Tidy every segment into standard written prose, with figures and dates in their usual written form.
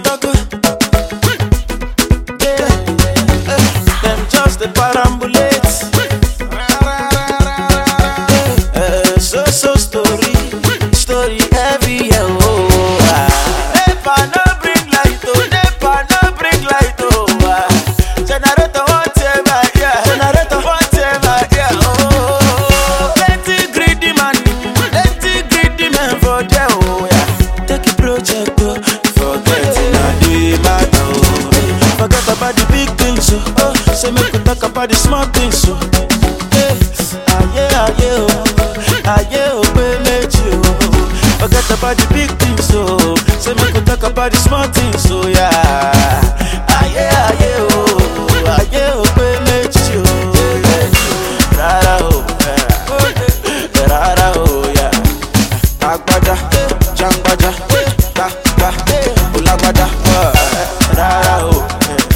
talk. Yeah, them just the parambulate. So story heavy, yeah, oh. Never no bring light, oh. Never no bring light, oh. Generator whatever, yeah. Generator whatever, yeah, oh. Plenty greedy man for there, oh, yeah. Take a project, oh. Forget it, now do it matter, oh. Forget about the big things, oh. Say make we talk about the small things, oh. Forget about the big things, so say make we talk about the small things, so yeah. Rara oh yeah. Agbada, jangbaja, ulabada, rara oh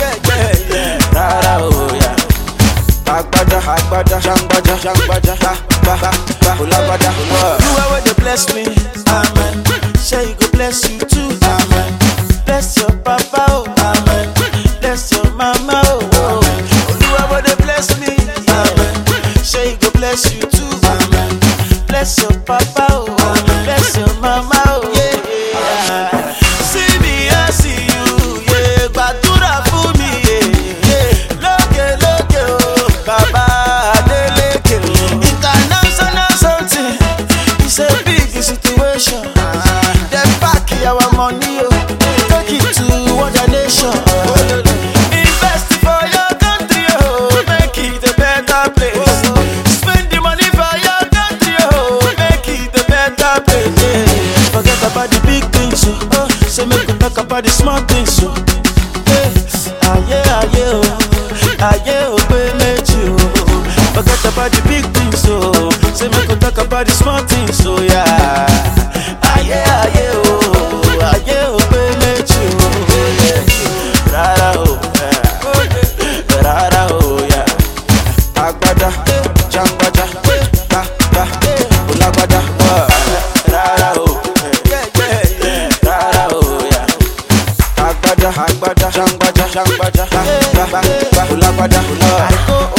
yeah. Agbada, jangbaja, ulabada. You are where they bless me, amen. Say you go bless you too, amen. Bless your papa, oh, amen. Bless your mama, oh, amen. You are where they bless me, amen. Say you go bless you too, amen. Bless your papa, oh, amen. Bless your mama, oh, yeah. See me, I see you, yeah. Batura for me, yeah. Loke, oh, baba. Situation, then back our money, take it to other nation. Invest for your country, make it a better place. Spend the money for your country, make it a better place. Forget about the big things, say make we talk about the small things. Forget about the big things, say make we talk about the small things, so yeah. Rara oh yeah. Agbada, jangbaja, ulabada, rara oh yeah. Agbada, jangbaja, ulabada.